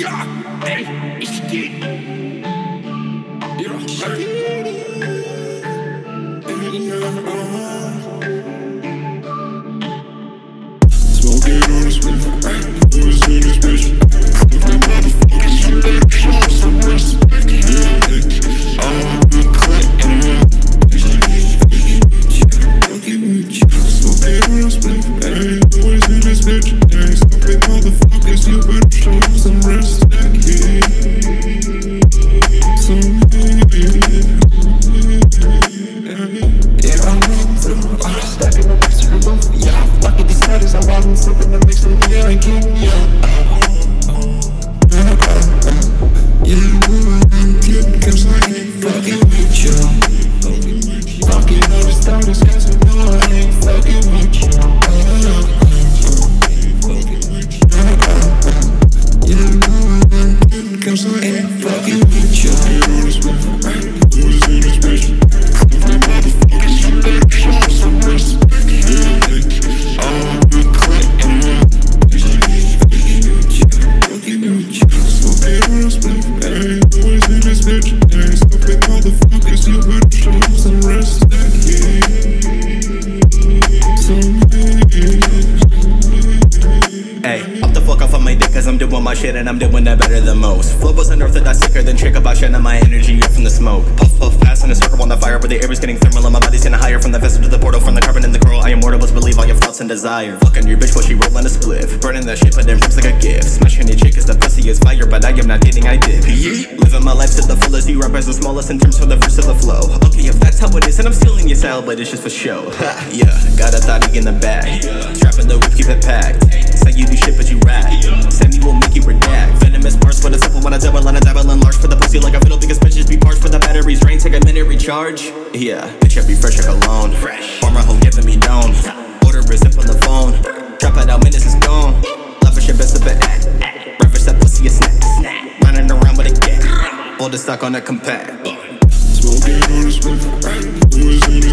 Ja, ey, ich geh. Ja, smoking on a spliff, always in this bitch. Every motherfuckers you better show some respect. I'm the click and smoking on a spliff, always in this bitch. Stupid motherfuckers, you better show some respect. Yeah, I'm rolling through, stacking the bricks to the roof. Yeah, lucky these niggas, I'm walking, sipping the mix of beer and king. Cause I ain't fucking with you. Fucking all the starters, cause I know I ain't fucking with you. Cause I ain't fucking with you. Who's in this bitch? Every motherfuckers you better show some respect. I'm the click and smoking on a spliff, who's in this bitch? Stupid motherfuckers, you better show some respect. Hey, up the fuck off of my dick cause I'm doing my shit and I'm doing that better than most. Flow was unorthodox, sicker than trick about shutting my energy up from the smoke. Puff puff fast in a circle on the fire, but the air is getting thermal and my body's getting higher. From the vessel to the portal, from the carbon and the coral, I am mortal, but believe all your thoughts and desire. Fucking your bitch while she rollin' a spliff, burning that shit but then rips like a gift. Smashing your chick cause the pussy is fire, but I am not dating, I dip. Living my life to the fullest, you rap as the smallest in terms of the verse of the flow. Okay, if that's how it is, and I'm stealing your style, but it's just for show. Yeah, got a thotty in the bag, strapping the whip, keep it packed. Say you do shit but you rap, Sammy will make you redact. Venomous bars for the simple when I dabble in large for the pussy like a fiddle. Biggest bitches be parched for the batteries drain, take a minute recharge. Yeah, bitch I be fresh like alone. Former hoe giving me down. Order is zip on the phone. Drop it out, minutes is gone. Love for shit best of it. Reverse that pussy a snack. Running around with a gat. Hold the stock on a compact. Smoking on a spliff, who's in this